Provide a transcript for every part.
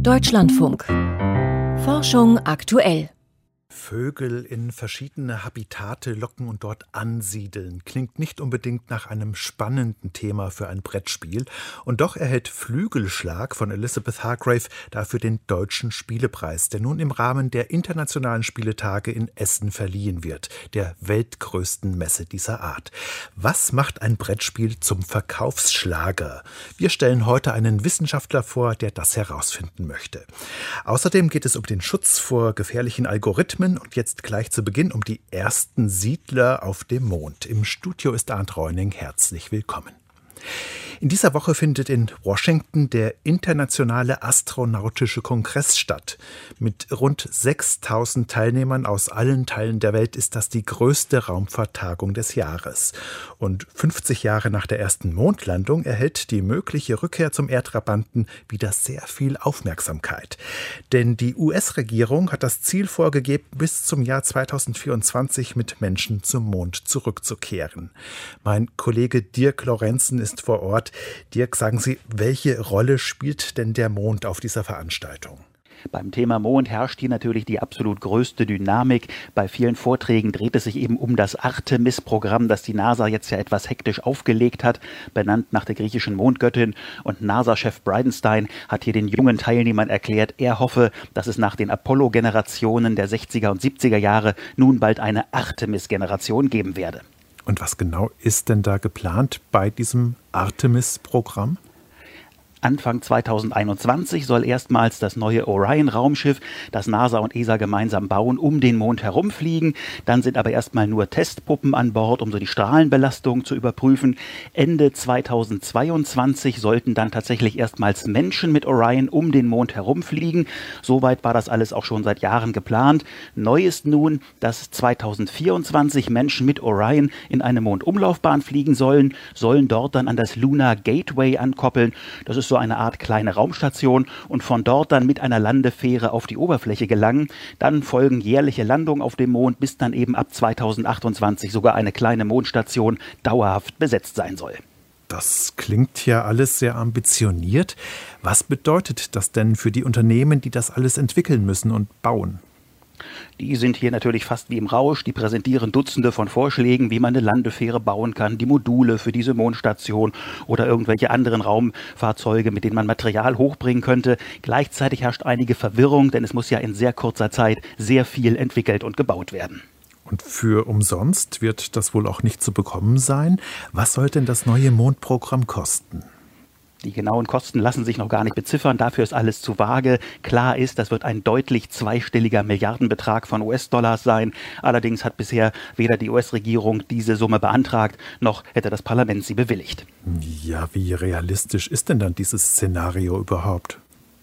Deutschlandfunk. Forschung aktuell. Vögel in verschiedene Habitate locken und dort ansiedeln. Klingt nicht unbedingt nach einem spannenden Thema für ein Brettspiel. Und doch erhält Flügelschlag von Elizabeth Hargrave dafür den Deutschen Spielepreis, der nun im Rahmen der Internationalen Spieletage in Essen verliehen wird, der weltgrößten Messe dieser Art. Was macht ein Brettspiel zum Verkaufsschlager? Wir stellen heute einen Wissenschaftler vor, der das herausfinden möchte. Außerdem geht es um den Schutz vor gefährlichen Algorithmen und jetzt gleich zu Beginn um die ersten Siedler auf dem Mond. Im Studio ist Arndt Reuning. Herzlich willkommen. In dieser Woche findet in Washington der Internationale Astronautische Kongress statt. Mit rund 6.000 Teilnehmern aus allen Teilen der Welt ist das die größte Raumfahrttagung des Jahres. Und 50 Jahre nach der ersten Mondlandung erhält die mögliche Rückkehr zum Erdtrabanten wieder sehr viel Aufmerksamkeit. Denn die US-Regierung hat das Ziel vorgegeben, bis zum Jahr 2024 mit Menschen zum Mond zurückzukehren. Mein Kollege Dirk Lorenzen ist vor Ort. Dirk, sagen Sie, welche Rolle spielt denn der Mond auf dieser Veranstaltung? Beim Thema Mond herrscht hier natürlich die absolut größte Dynamik. Bei vielen Vorträgen dreht es sich eben um das Artemis-Programm, das die NASA jetzt ja etwas hektisch aufgelegt hat, benannt nach der griechischen Mondgöttin. Und NASA-Chef Bridenstine hat hier den jungen Teilnehmern erklärt, er hoffe, dass es nach den Apollo-Generationen der 60er und 70er Jahre nun bald eine Artemis-Generation geben werde. Und was genau ist denn da geplant bei diesem Artemis-Programm? Anfang 2021 soll erstmals das neue Orion-Raumschiff, das NASA und ESA gemeinsam bauen, um den Mond herumfliegen. Dann sind aber erstmal nur Testpuppen an Bord, um so die Strahlenbelastung zu überprüfen. Ende 2022 sollten dann tatsächlich erstmals Menschen mit Orion um den Mond herumfliegen. Soweit war das alles auch schon seit Jahren geplant. Neu ist nun, dass 2024 Menschen mit Orion in eine Mondumlaufbahn fliegen sollen dort dann an das Lunar Gateway ankoppeln. Das ist so eine Art kleine Raumstation und von dort dann mit einer Landefähre auf die Oberfläche gelangen. Dann folgen jährliche Landungen auf dem Mond, bis dann eben ab 2028 sogar eine kleine Mondstation dauerhaft besetzt sein soll. Das klingt ja alles sehr ambitioniert. Was bedeutet das denn für die Unternehmen, die das alles entwickeln müssen und bauen? Die sind hier natürlich fast wie im Rausch. Die präsentieren Dutzende von Vorschlägen, wie man eine Landefähre bauen kann, die Module für diese Mondstation oder irgendwelche anderen Raumfahrzeuge, mit denen man Material hochbringen könnte. Gleichzeitig herrscht einige Verwirrung, denn es muss ja in sehr kurzer Zeit sehr viel entwickelt und gebaut werden. Und für umsonst wird das wohl auch nicht zu bekommen sein. Was soll denn das neue Mondprogramm kosten? Die genauen Kosten lassen sich noch gar nicht beziffern, dafür ist alles zu vage. Klar ist, das wird ein deutlich zweistelliger Milliardenbetrag von US-Dollars sein. Allerdings hat bisher weder die US-Regierung diese Summe beantragt, noch hätte das Parlament sie bewilligt. Ja, wie realistisch ist denn dann dieses Szenario überhaupt?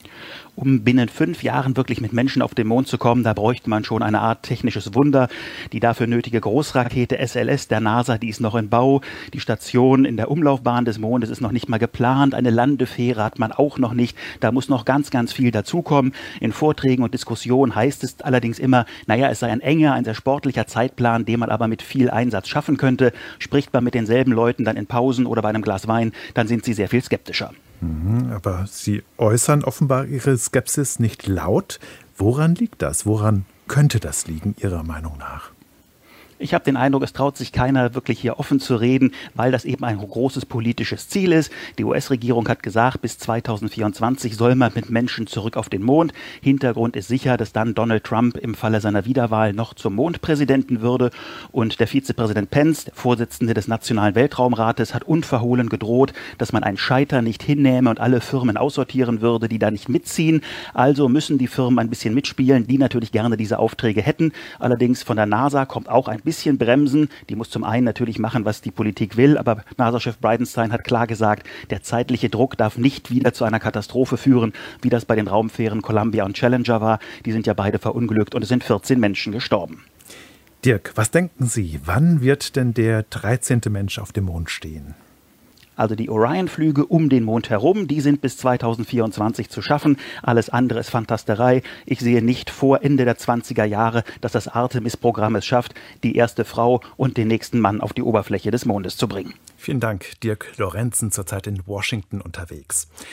Um binnen 5 Jahren wirklich mit Menschen auf den Mond zu kommen, da bräuchte man schon eine Art technisches Wunder. Die dafür nötige Großrakete SLS der NASA, die ist noch in Bau. Die Station in der Umlaufbahn des Mondes ist noch nicht mal geplant. Eine Landefähre hat man auch noch nicht. Da muss noch ganz, ganz viel dazukommen. In Vorträgen und Diskussionen heißt es allerdings immer, es sei ein enger, ein sehr sportlicher Zeitplan, den man aber mit viel Einsatz schaffen könnte. Spricht man mit denselben Leuten dann in Pausen oder bei einem Glas Wein, dann sind sie sehr viel skeptischer. Aber Sie äußern offenbar Ihre Skepsis nicht laut. Woran liegt das? Woran könnte das liegen, Ihrer Meinung nach? Ich habe den Eindruck, es traut sich keiner wirklich hier offen zu reden, weil das eben ein großes politisches Ziel ist. Die US-Regierung hat gesagt, bis 2024 soll man mit Menschen zurück auf den Mond. Hintergrund ist sicher, dass dann Donald Trump im Falle seiner Wiederwahl noch zum Mondpräsidenten würde. Und der Vizepräsident Pence, der Vorsitzende des Nationalen Weltraumrates, hat unverhohlen gedroht, dass man ein Scheitern nicht hinnehme und alle Firmen aussortieren würde, die da nicht mitziehen. Also müssen die Firmen ein bisschen mitspielen, die natürlich gerne diese Aufträge hätten. Allerdings von der NASA kommt auch ein bisschen bremsen. Die muss zum einen natürlich machen, was die Politik will, aber NASA-Chef Bridenstine hat klar gesagt, der zeitliche Druck darf nicht wieder zu einer Katastrophe führen, wie das bei den Raumfähren Columbia und Challenger war. Die sind ja beide verunglückt und es sind 14 Menschen gestorben. Dirk, was denken Sie, wann wird denn der 13. Mensch auf dem Mond stehen? Also die Orion-Flüge um den Mond herum, die sind bis 2024 zu schaffen. Alles andere ist Fantasterei. Ich sehe nicht vor Ende der 20er Jahre, dass das Artemis-Programm es schafft, die erste Frau und den nächsten Mann auf die Oberfläche des Mondes zu bringen. Vielen Dank, Dirk Lorenzen, zurzeit in Washington unterwegs.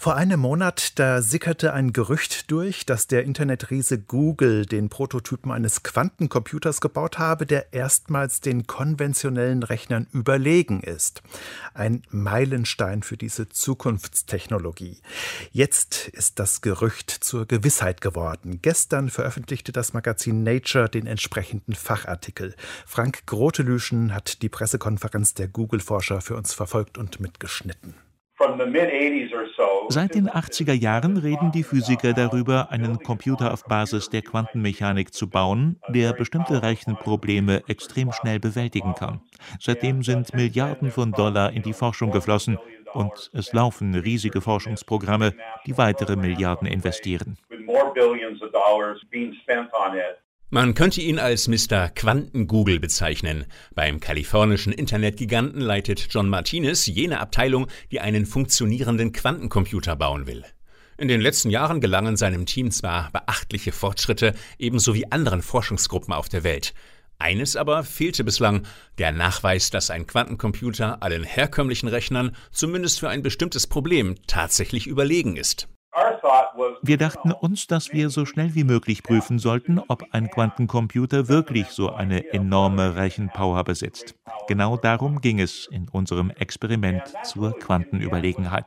Vor einem Monat, da sickerte ein Gerücht durch, dass der Internetriese Google den Prototypen eines Quantencomputers gebaut habe, der erstmals den konventionellen Rechnern überlegen ist. Ein Meilenstein für diese Zukunftstechnologie. Jetzt ist das Gerücht zur Gewissheit geworden. Gestern veröffentlichte das Magazin Nature den entsprechenden Fachartikel. Frank Grotelüschen hat die Pressekonferenz der Google-Forscher für uns verfolgt und mitgeschnitten. Seit den 80er Jahren reden die Physiker darüber, einen Computer auf Basis der Quantenmechanik zu bauen, der bestimmte Rechenprobleme extrem schnell bewältigen kann. Seitdem sind Milliarden von Dollar in die Forschung geflossen und es laufen riesige Forschungsprogramme, die weitere Milliarden investieren. Man könnte ihn als Mr. Quanten-Google bezeichnen. Beim kalifornischen Internetgiganten leitet John Martinez jene Abteilung, die einen funktionierenden Quantencomputer bauen will. In den letzten Jahren gelangen seinem Team zwar beachtliche Fortschritte, ebenso wie anderen Forschungsgruppen auf der Welt. Eines aber fehlte bislang: der Nachweis, dass ein Quantencomputer allen herkömmlichen Rechnern zumindest für ein bestimmtes Problem tatsächlich überlegen ist. Wir dachten uns, dass wir so schnell wie möglich prüfen sollten, ob ein Quantencomputer wirklich so eine enorme Rechenpower besitzt. Genau darum ging es in unserem Experiment zur Quantenüberlegenheit.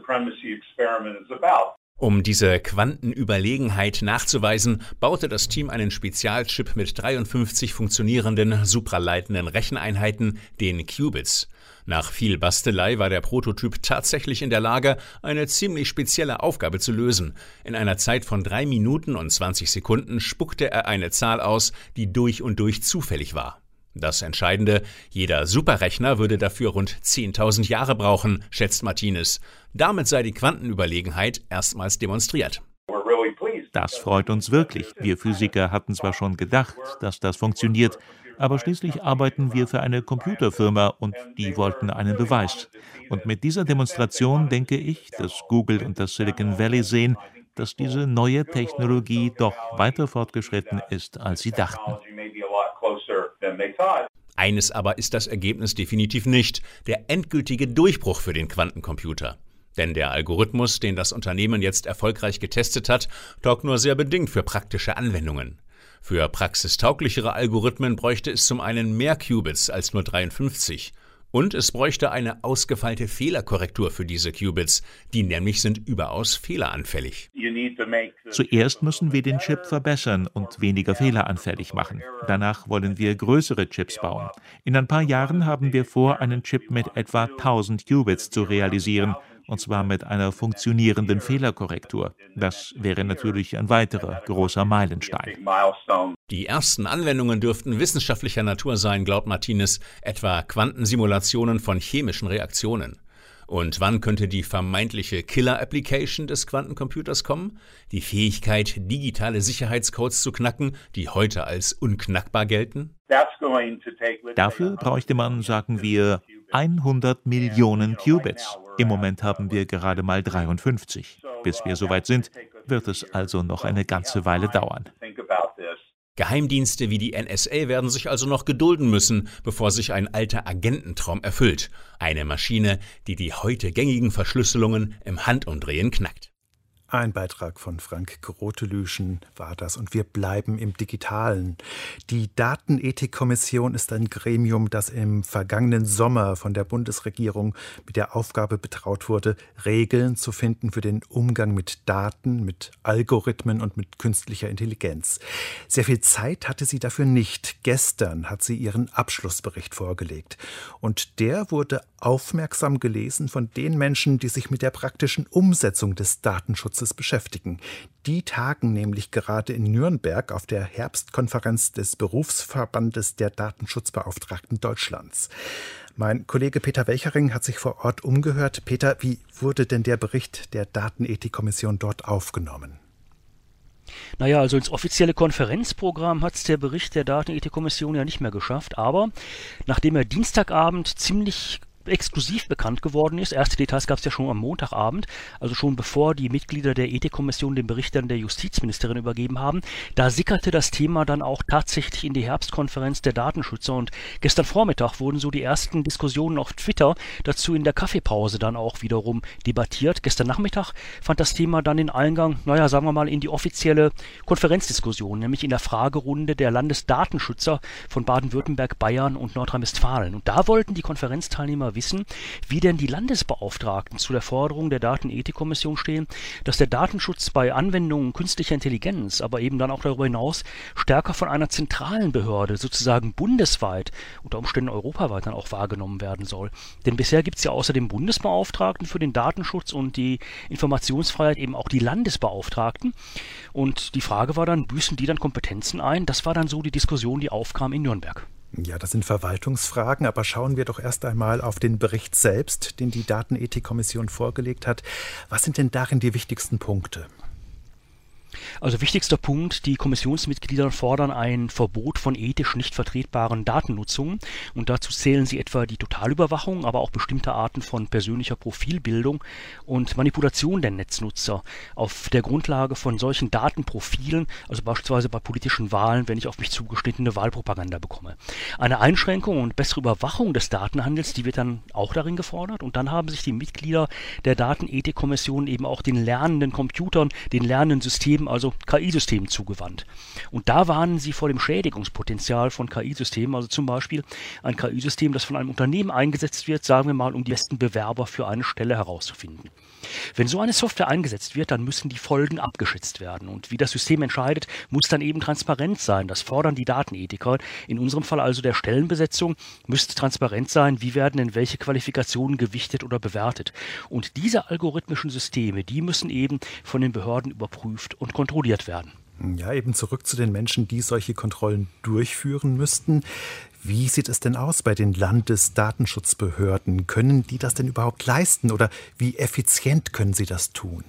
Um diese Quantenüberlegenheit nachzuweisen, baute das Team einen Spezialchip mit 53 funktionierenden, supraleitenden Recheneinheiten, den Qubits. Nach viel Bastelei war der Prototyp tatsächlich in der Lage, eine ziemlich spezielle Aufgabe zu lösen. In einer Zeit von 3 Minuten und 20 Sekunden spuckte er eine Zahl aus, die durch und durch zufällig war. Das Entscheidende: jeder Superrechner würde dafür rund 10.000 Jahre brauchen, schätzt Martinez. Damit sei die Quantenüberlegenheit erstmals demonstriert. Das freut uns wirklich. Wir Physiker hatten zwar schon gedacht, dass das funktioniert, aber schließlich arbeiten wir für eine Computerfirma und die wollten einen Beweis. Und mit dieser Demonstration denke ich, dass Google und das Silicon Valley sehen, dass diese neue Technologie doch weiter fortgeschritten ist, als sie dachten. Eines aber ist das Ergebnis definitiv nicht: der endgültige Durchbruch für den Quantencomputer. Denn der Algorithmus, den das Unternehmen jetzt erfolgreich getestet hat, taugt nur sehr bedingt für praktische Anwendungen. Für praxistauglichere Algorithmen bräuchte es zum einen mehr Qubits als nur 53. Und es bräuchte eine ausgefeilte Fehlerkorrektur für diese Qubits. Die nämlich sind überaus fehleranfällig. Zuerst müssen wir den Chip verbessern und weniger fehleranfällig machen. Danach wollen wir größere Chips bauen. In ein paar Jahren haben wir vor, einen Chip mit etwa 1000 Qubits zu realisieren. Und zwar mit einer funktionierenden Fehlerkorrektur. Das wäre natürlich ein weiterer großer Meilenstein. Die ersten Anwendungen dürften wissenschaftlicher Natur sein, glaubt Martinez, etwa Quantensimulationen von chemischen Reaktionen. Und wann könnte die vermeintliche Killer-Application des Quantencomputers kommen? Die Fähigkeit, digitale Sicherheitscodes zu knacken, die heute als unknackbar gelten? Dafür bräuchte man, sagen wir, 100 Millionen Qubits. Im Moment haben wir gerade mal 53. Bis wir soweit sind, wird es also noch eine ganze Weile dauern. Geheimdienste wie die NSA werden sich also noch gedulden müssen, bevor sich ein alter Agententraum erfüllt. Eine Maschine, die die heute gängigen Verschlüsselungen im Handumdrehen knackt. Ein Beitrag von Frank Grotelüschen war das. Und wir bleiben im Digitalen. Die Datenethikkommission ist ein Gremium, das im vergangenen Sommer von der Bundesregierung mit der Aufgabe betraut wurde, Regeln zu finden für den Umgang mit Daten, mit Algorithmen und mit künstlicher Intelligenz. Sehr viel Zeit hatte sie dafür nicht. Gestern hat sie ihren Abschlussbericht vorgelegt. Und der wurde aufmerksam gelesen von den Menschen, die sich mit der praktischen Umsetzung des Datenschutzes beschäftigen. Die tagen nämlich gerade in Nürnberg auf der Herbstkonferenz des Berufsverbandes der Datenschutzbeauftragten Deutschlands. Mein Kollege Peter Welchering hat sich vor Ort umgehört. Peter, wie wurde denn der Bericht der Datenethikkommission dort aufgenommen? Naja, also ins offizielle Konferenzprogramm hat es der Bericht der Datenethikkommission ja nicht mehr geschafft, aber nachdem er Dienstagabend ziemlich exklusiv bekannt geworden ist. Erste Details gab es ja schon am Montagabend, also schon bevor die Mitglieder der Ethikkommission den Bericht dann der Justizministerin übergeben haben. Da sickerte das Thema dann auch tatsächlich in die Herbstkonferenz der Datenschützer und gestern Vormittag wurden so die ersten Diskussionen auf Twitter dazu in der Kaffeepause dann auch wiederum debattiert. Gestern Nachmittag fand das Thema dann den Eingang, sagen wir mal, in die offizielle Konferenzdiskussion, nämlich in der Fragerunde der Landesdatenschützer von Baden-Württemberg, Bayern und Nordrhein-Westfalen. Und da wollten die Konferenzteilnehmer wissen, wie denn die Landesbeauftragten zu der Forderung der Datenethikkommission stehen, dass der Datenschutz bei Anwendungen künstlicher Intelligenz, aber eben dann auch darüber hinaus stärker von einer zentralen Behörde, sozusagen bundesweit, unter Umständen europaweit dann auch wahrgenommen werden soll. Denn bisher gibt es ja außer dem Bundesbeauftragten für den Datenschutz und die Informationsfreiheit eben auch die Landesbeauftragten. Und die Frage war dann, büßen die dann Kompetenzen ein? Das war dann so die Diskussion, die aufkam in Nürnberg. Ja, das sind Verwaltungsfragen, aber schauen wir doch erst einmal auf den Bericht selbst, den die Datenethikkommission vorgelegt hat. Was sind denn darin die wichtigsten Punkte? Also wichtigster Punkt, die Kommissionsmitglieder fordern ein Verbot von ethisch nicht vertretbaren Datennutzungen und dazu zählen sie etwa die Totalüberwachung, aber auch bestimmte Arten von persönlicher Profilbildung und Manipulation der Netznutzer auf der Grundlage von solchen Datenprofilen, also beispielsweise bei politischen Wahlen, wenn ich auf mich zugeschnittene Wahlpropaganda bekomme. Eine Einschränkung und bessere Überwachung des Datenhandels, die wird dann auch darin gefordert und dann haben sich die Mitglieder der Datenethikkommission eben auch den lernenden Computern, den lernenden Systemen, also KI-Systemen zugewandt. Und da warnen sie vor dem Schädigungspotenzial von KI-Systemen, also zum Beispiel ein KI-System, das von einem Unternehmen eingesetzt wird, sagen wir mal, um die besten Bewerber für eine Stelle herauszufinden. Wenn so eine Software eingesetzt wird, dann müssen die Folgen abgeschätzt werden. Und wie das System entscheidet, muss dann eben transparent sein. Das fordern die Datenethiker. In unserem Fall also der Stellenbesetzung müsste transparent sein, wie werden denn welche Qualifikationen gewichtet oder bewertet. Und diese algorithmischen Systeme, die müssen eben von den Behörden überprüft und kontrolliert werden. Ja, eben zurück zu den Menschen, die solche Kontrollen durchführen müssten. Wie sieht es denn aus bei den Landesdatenschutzbehörden? Können die das denn überhaupt leisten oder wie effizient können sie das tun?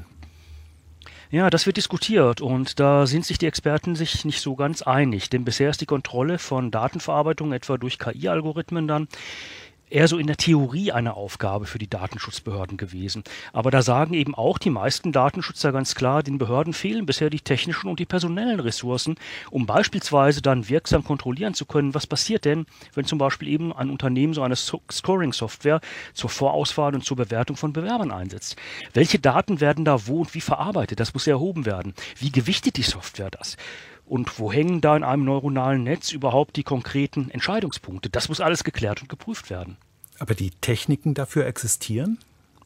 Ja, das wird diskutiert und da sind sich die Experten sich nicht so ganz einig, denn bisher ist die Kontrolle von Datenverarbeitung etwa durch KI-Algorithmen dann eher so in der Theorie eine Aufgabe für die Datenschutzbehörden gewesen. Aber da sagen eben auch die meisten Datenschützer ganz klar, den Behörden fehlen bisher die technischen und die personellen Ressourcen, um beispielsweise dann wirksam kontrollieren zu können, was passiert denn, wenn zum Beispiel eben ein Unternehmen so eine Scoring-Software zur Vorauswahl und zur Bewertung von Bewerbern einsetzt. Welche Daten werden da wo und wie verarbeitet? Das muss erhoben werden. Wie gewichtet die Software das? Und wo hängen da in einem neuronalen Netz überhaupt die konkreten Entscheidungspunkte? Das muss alles geklärt und geprüft werden. Aber die Techniken dafür existieren?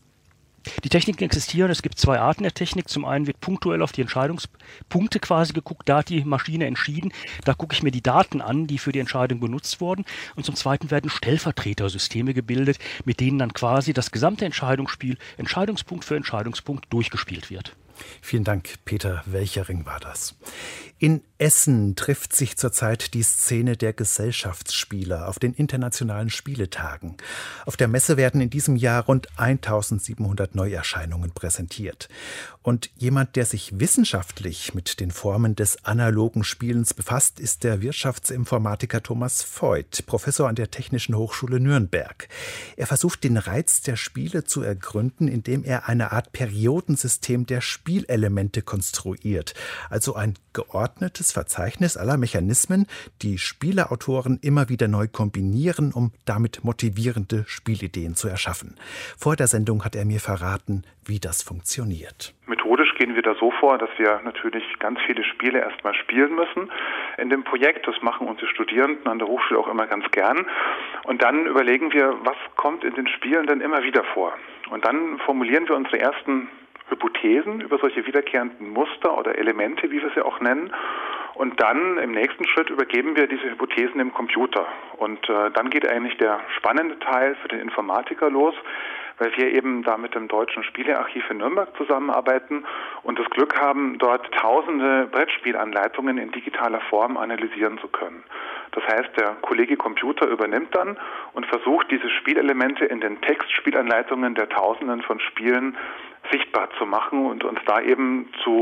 Die Techniken existieren. Es gibt zwei Arten der Technik. Zum einen wird punktuell auf die Entscheidungspunkte quasi geguckt. Da hat die Maschine entschieden. Da gucke ich mir die Daten an, die für die Entscheidung benutzt wurden. Und zum zweiten werden Stellvertretersysteme gebildet, mit denen dann quasi das gesamte Entscheidungsspiel Entscheidungspunkt für Entscheidungspunkt durchgespielt wird. Vielen Dank, Peter Welchering war das. In Essen trifft sich zurzeit die Szene der Gesellschaftsspieler auf den internationalen Spieletagen. Auf der Messe werden in diesem Jahr rund 1700 Neuerscheinungen präsentiert. Und jemand, der sich wissenschaftlich mit den Formen des analogen Spielens befasst, ist der Wirtschaftsinformatiker Thomas Voigt, Professor an der Technischen Hochschule Nürnberg. Er versucht, den Reiz der Spiele zu ergründen, indem er eine Art Periodensystem der Spielelemente konstruiert, also ein geordnetes Verzeichnis aller Mechanismen, die Spieleautoren immer wieder neu kombinieren, um damit motivierende Spielideen zu erschaffen. Vor der Sendung hat er mir verraten, wie das funktioniert. Methodisch gehen wir da so vor, dass wir natürlich ganz viele Spiele erstmal spielen müssen in dem Projekt. Das machen unsere Studierenden an der Hochschule auch immer ganz gern. Und dann überlegen wir, was kommt in den Spielen dann immer wieder vor. Und dann formulieren wir unsere ersten Hypothesen über solche wiederkehrenden Muster oder Elemente, wie wir sie auch nennen. Und dann im nächsten Schritt übergeben wir diese Hypothesen dem Computer. Und dann geht eigentlich der spannende Teil für den Informatiker los, weil wir eben da mit dem Deutschen Spielearchiv in Nürnberg zusammenarbeiten und das Glück haben, dort tausende Brettspielanleitungen in digitaler Form analysieren zu können. Das heißt, der Kollege Computer übernimmt dann und versucht, diese Spielelemente in den Textspielanleitungen der Tausenden von Spielen sichtbar zu machen und uns da eben zu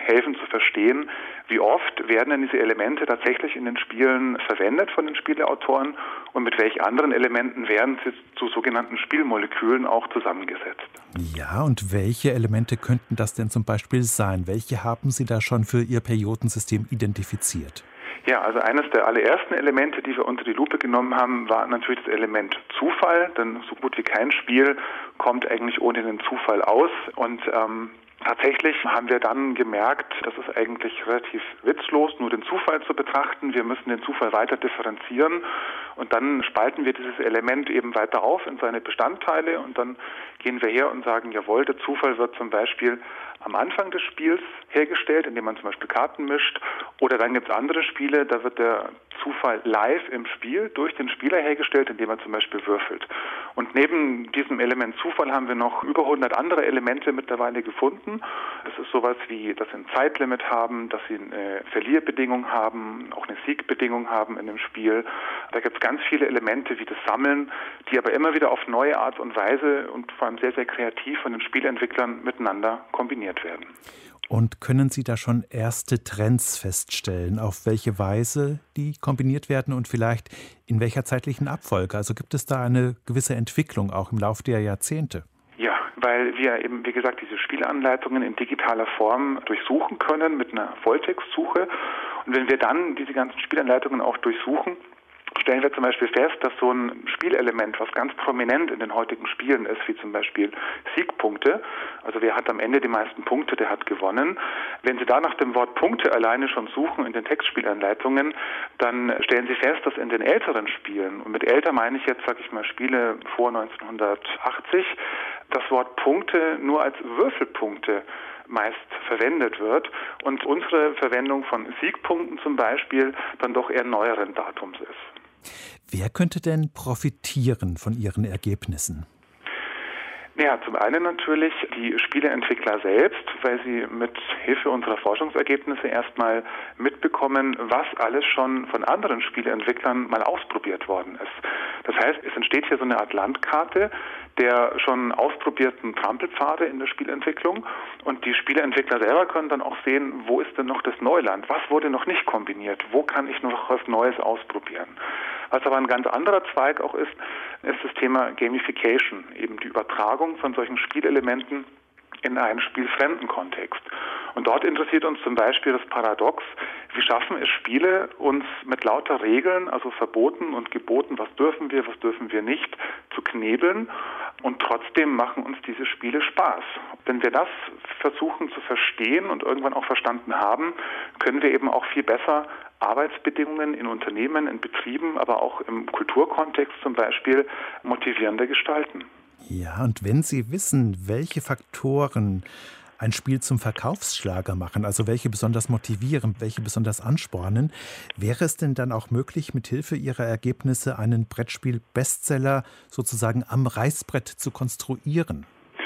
helfen zu verstehen, wie oft werden denn diese Elemente tatsächlich in den Spielen verwendet von den Spieleautoren und mit welchen anderen Elementen werden sie zu sogenannten Spielmolekülen auch zusammengesetzt. Ja, und welche Elemente könnten das denn zum Beispiel sein? Welche haben Sie da schon für Ihr Periodensystem identifiziert? Ja, also eines der allerersten Elemente, die wir unter die Lupe genommen haben, war natürlich das Element Zufall, denn so gut wie kein Spiel kommt eigentlich ohne den Zufall aus und tatsächlich haben wir dann gemerkt, das ist eigentlich relativ witzlos, nur den Zufall zu betrachten. Wir müssen den Zufall weiter differenzieren und dann spalten wir dieses Element eben weiter auf in seine Bestandteile und dann gehen wir her und sagen, jawohl, der Zufall wird zum Beispiel am Anfang des Spiels hergestellt, indem man zum Beispiel Karten mischt. Oder dann gibt es andere Spiele, da wird der Zufall live im Spiel durch den Spieler hergestellt, indem er zum Beispiel würfelt. Und neben diesem Element Zufall haben wir noch über 100 andere Elemente mittlerweile gefunden. Das ist sowas wie, dass sie ein Zeitlimit haben, dass sie eine Verlierbedingung haben, auch eine Siegbedingung haben in dem Spiel. Da gibt es ganz viele Elemente wie das Sammeln, die aber immer wieder auf neue Art und Weise und vor allem sehr, sehr kreativ von den Spielentwicklern miteinander kombiniert werden. Und können Sie da schon erste Trends feststellen, auf welche Weise die kombiniert werden und vielleicht in welcher zeitlichen Abfolge? Also gibt es da eine gewisse Entwicklung auch im Laufe der Jahrzehnte? Ja, weil wir eben, wie gesagt, diese Spielanleitungen in digitaler Form durchsuchen können mit einer Volltextsuche. Und wenn wir dann diese ganzen Spielanleitungen auch durchsuchen, stellen wir zum Beispiel fest, dass so ein Spielelement, was ganz prominent in den heutigen Spielen ist, wie zum Beispiel Siegpunkte, also wer hat am Ende die meisten Punkte, der hat gewonnen. Wenn Sie da nach dem Wort Punkte alleine schon suchen in den Textspielanleitungen, dann stellen Sie fest, dass in den älteren Spielen, und mit älter meine ich jetzt, sage ich mal, Spiele vor 1980, das Wort Punkte nur als Würfelpunkte meist verwendet wird und unsere Verwendung von Siegpunkten zum Beispiel dann doch eher neueren Datums ist. Wer könnte denn profitieren von Ihren Ergebnissen? Ja, zum einen natürlich die Spieleentwickler selbst, weil sie mit Hilfe unserer Forschungsergebnisse erstmal mitbekommen, was alles schon von anderen Spieleentwicklern mal ausprobiert worden ist. Das heißt, es entsteht hier so eine Art Landkarte der schon ausprobierten Trampelpfade in der Spielentwicklung und die Spieleentwickler selber können dann auch sehen, wo ist denn noch das Neuland, was wurde noch nicht kombiniert, wo kann ich noch was Neues ausprobieren. Was aber ein ganz anderer Zweig auch ist das Thema Gamification, eben die Übertragung von solchen Spielelementen in einen spielfremden Kontext. Und dort interessiert uns zum Beispiel das Paradox, wie schaffen es Spiele, uns mit lauter Regeln, also Verboten und Geboten, was dürfen wir nicht, zu knebeln und trotzdem machen uns diese Spiele Spaß. Wenn wir das versuchen zu verstehen und irgendwann auch verstanden haben, können wir eben auch viel besser Arbeitsbedingungen in Unternehmen, in Betrieben, aber auch im Kulturkontext zum Beispiel motivierender gestalten. Ja, und wenn Sie wissen, welche Faktoren ein Spiel zum Verkaufsschlager machen, also welche besonders motivieren, welche besonders anspornen, wäre es denn dann auch möglich, mit Hilfe Ihrer Ergebnisse einen Brettspiel-Bestseller sozusagen am Reißbrett zu konstruieren?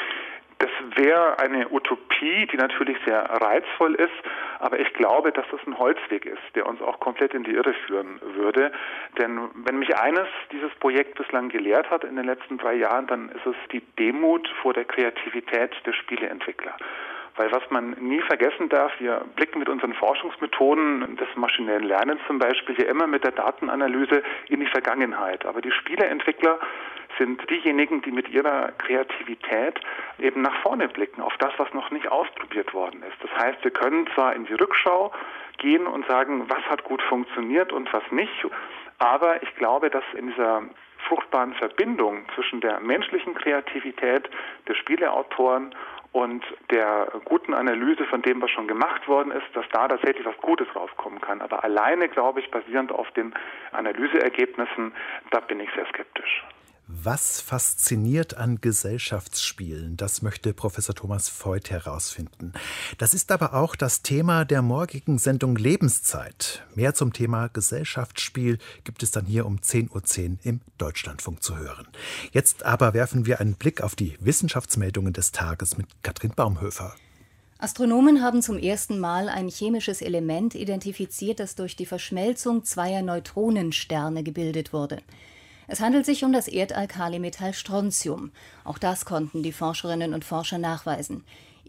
Das wäre eine Utopie, die natürlich sehr reizvoll ist, aber ich glaube, dass das ein Holzweg ist, der uns auch komplett in die Irre führen würde. Denn wenn mich eines dieses Projekt bislang gelehrt hat in den letzten 3 Jahren, dann ist es die Demut vor der Kreativität der Spieleentwickler. Weil was man nie vergessen darf, wir blicken mit unseren Forschungsmethoden des maschinellen Lernens zum Beispiel ja immer mit der Datenanalyse in die Vergangenheit. Aber die Spieleentwickler sind diejenigen, die mit ihrer Kreativität eben nach vorne blicken, auf das, was noch nicht ausprobiert worden ist. Das heißt, wir können zwar in die Rückschau gehen und sagen, was hat gut funktioniert und was nicht, aber ich glaube, dass in dieser fruchtbaren Verbindung zwischen der menschlichen Kreativität der Spieleautoren und der guten Analyse von dem, was schon gemacht worden ist, dass da tatsächlich was Gutes rauskommen kann. Aber alleine, glaube ich, basierend auf den Analyseergebnissen, da bin ich sehr skeptisch. Was fasziniert an Gesellschaftsspielen? Das möchte Professor Thomas Voith herausfinden. Das ist aber auch das Thema der morgigen Sendung Lebenszeit. Mehr zum Thema Gesellschaftsspiel gibt es dann hier um 10:10 Uhr im Deutschlandfunk zu hören. Jetzt aber werfen wir einen Blick auf die Wissenschaftsmeldungen des Tages mit Katrin Baumhöfer. Astronomen haben zum ersten Mal ein chemisches Element identifiziert, das durch die Verschmelzung zweier Neutronensterne gebildet wurde. Es handelt sich um das Erdalkalimetall Strontium. Auch das konnten die Forscherinnen und Forscher nachweisen.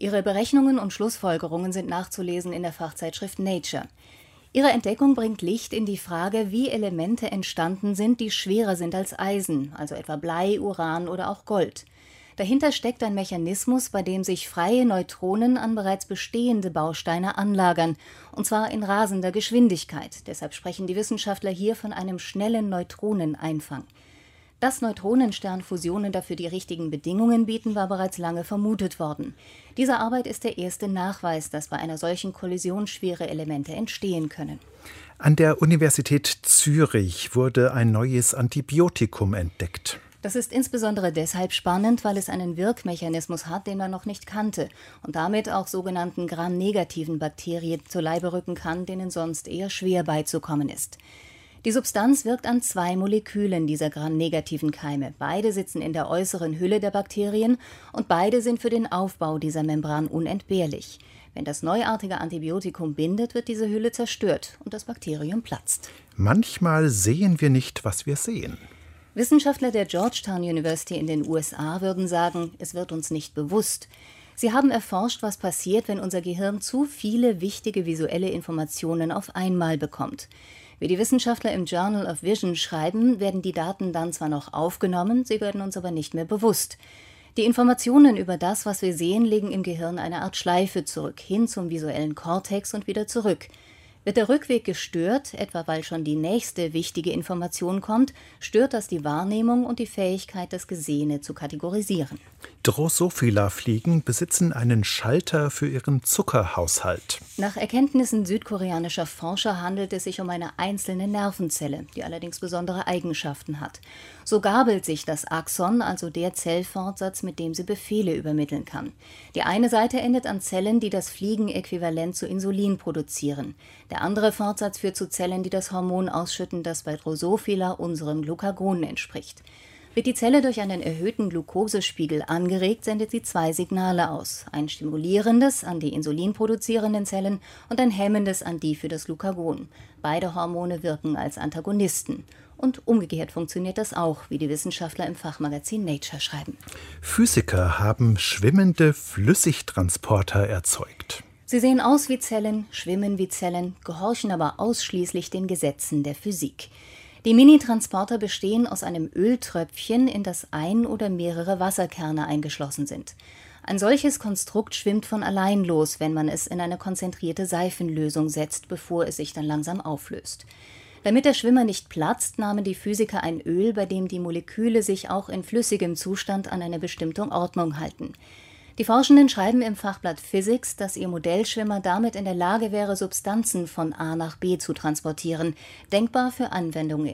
Ihre Berechnungen und Schlussfolgerungen sind nachzulesen in der Fachzeitschrift Nature. Ihre Entdeckung bringt Licht in die Frage, wie Elemente entstanden sind, die schwerer sind als Eisen, also etwa Blei, Uran oder auch Gold. Dahinter steckt ein Mechanismus, bei dem sich freie Neutronen an bereits bestehende Bausteine anlagern, und zwar in rasender Geschwindigkeit. Deshalb sprechen die Wissenschaftler hier von einem schnellen Neutroneneinfang. Dass Neutronensternfusionen dafür die richtigen Bedingungen bieten, war bereits lange vermutet worden. Diese Arbeit ist der erste Nachweis, dass bei einer solchen Kollision schwere Elemente entstehen können. An der Universität Zürich wurde ein neues Antibiotikum entdeckt. Das ist insbesondere deshalb spannend, weil es einen Wirkmechanismus hat, den man noch nicht kannte und damit auch sogenannten Gram-negativen Bakterien zu Leibe rücken kann, denen sonst eher schwer beizukommen ist. Die Substanz wirkt an 2 Molekülen dieser Gram-negativen Keime. Beide sitzen in der äußeren Hülle der Bakterien und beide sind für den Aufbau dieser Membran unentbehrlich. Wenn das neuartige Antibiotikum bindet, wird diese Hülle zerstört und das Bakterium platzt. Manchmal sehen wir nicht, was wir sehen. Wissenschaftler der Georgetown University in den USA würden sagen, es wird uns nicht bewusst. Sie haben erforscht, was passiert, wenn unser Gehirn zu viele wichtige visuelle Informationen auf einmal bekommt. Wie die Wissenschaftler im Journal of Vision schreiben, werden die Daten dann zwar noch aufgenommen, sie werden uns aber nicht mehr bewusst. Die Informationen über das, was wir sehen, legen im Gehirn eine Art Schleife zurück, hin zum visuellen Kortex und wieder zurück. Wird der Rückweg gestört, etwa weil schon die nächste wichtige Information kommt, stört das die Wahrnehmung und die Fähigkeit, das Gesehene zu kategorisieren. Drosophila-Fliegen besitzen einen Schalter für ihren Zuckerhaushalt. Nach Erkenntnissen südkoreanischer Forscher handelt es sich um eine einzelne Nervenzelle, die allerdings besondere Eigenschaften hat. So gabelt sich das Axon, also der Zellfortsatz, mit dem sie Befehle übermitteln kann. Die eine Seite endet an Zellen, die das Fliegenäquivalent zu Insulin produzieren. Der andere Fortsatz führt zu Zellen, die das Hormon ausschütten, das bei Drosophila unserem Glucagon entspricht. Wird die Zelle durch einen erhöhten Glukosespiegel angeregt, sendet sie 2 Signale aus. Ein stimulierendes an die insulinproduzierenden Zellen und ein hemmendes an die für das Glucagon. Beide Hormone wirken als Antagonisten. Und umgekehrt funktioniert das auch, wie die Wissenschaftler im Fachmagazin Nature schreiben. Physiker haben schwimmende Flüssigtransporter erzeugt. Sie sehen aus wie Zellen, schwimmen wie Zellen, gehorchen aber ausschließlich den Gesetzen der Physik. Die Mini-Transporter bestehen aus einem Öltröpfchen, in das ein oder mehrere Wasserkerne eingeschlossen sind. Ein solches Konstrukt schwimmt von allein los, wenn man es in eine konzentrierte Seifenlösung setzt, bevor es sich dann langsam auflöst. Damit der Schwimmer nicht platzt, nahmen die Physiker ein Öl, bei dem die Moleküle sich auch in flüssigem Zustand an eine bestimmte Ordnung halten. Die Forschenden schreiben im Fachblatt Physics, dass ihr Modellschwimmer damit in der Lage wäre, Substanzen von A nach B zu transportieren, denkbar für Anwendungen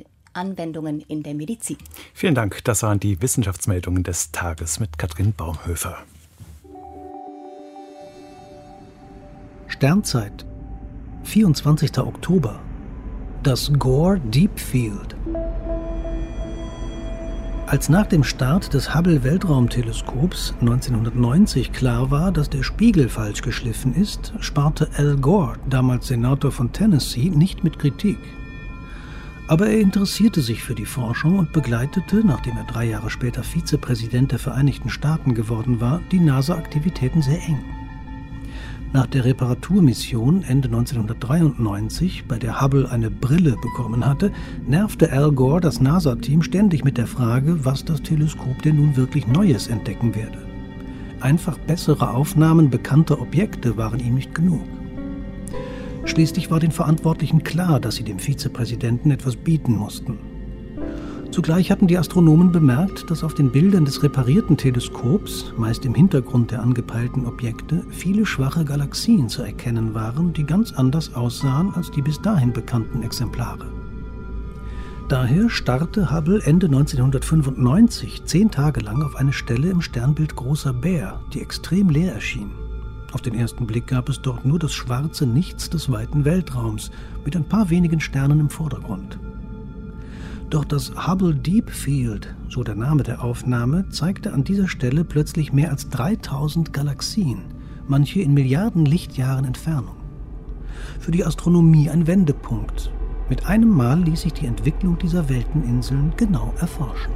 in der Medizin. Vielen Dank, das waren die Wissenschaftsmeldungen des Tages mit Katrin Baumhöfer. Sternzeit, 24. Oktober. Das Gore Deep Field. Als nach dem Start des Hubble-Weltraumteleskops 1990 klar war, dass der Spiegel falsch geschliffen ist, sparte Al Gore, damals Senator von Tennessee, nicht mit Kritik. Aber er interessierte sich für die Forschung und begleitete, nachdem er 3 Jahre später Vizepräsident der Vereinigten Staaten geworden war, die NASA-Aktivitäten sehr eng. Nach der Reparaturmission Ende 1993, bei der Hubble eine Brille bekommen hatte, nervte Al Gore das NASA-Team ständig mit der Frage, was das Teleskop denn nun wirklich Neues entdecken werde. Einfach bessere Aufnahmen bekannter Objekte waren ihm nicht genug. Schließlich war den Verantwortlichen klar, dass sie dem Vizepräsidenten etwas bieten mussten. Zugleich hatten die Astronomen bemerkt, dass auf den Bildern des reparierten Teleskops, meist im Hintergrund der angepeilten Objekte, viele schwache Galaxien zu erkennen waren, die ganz anders aussahen als die bis dahin bekannten Exemplare. Daher starrte Hubble Ende 1995 10 Tage lang auf eine Stelle im Sternbild Großer Bär, die extrem leer erschien. Auf den ersten Blick gab es dort nur das schwarze Nichts des weiten Weltraums, mit ein paar wenigen Sternen im Vordergrund. Doch das Hubble Deep Field, so der Name der Aufnahme, zeigte an dieser Stelle plötzlich mehr als 3000 Galaxien, manche in Milliarden Lichtjahren Entfernung. Für die Astronomie ein Wendepunkt. Mit einem Mal ließ sich die Entwicklung dieser Welteninseln genau erforschen.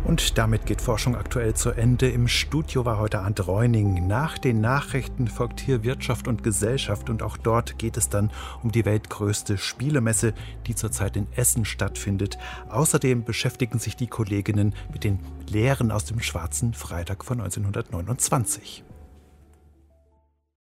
Und damit geht Forschung aktuell zu Ende. Im Studio war heute Arndt Reuning. Nach den Nachrichten folgt hier Wirtschaft und Gesellschaft und auch dort geht es dann um die weltgrößte Spielemesse, die zurzeit in Essen stattfindet. Außerdem beschäftigen sich die Kolleginnen mit den Lehren aus dem Schwarzen Freitag von 1929.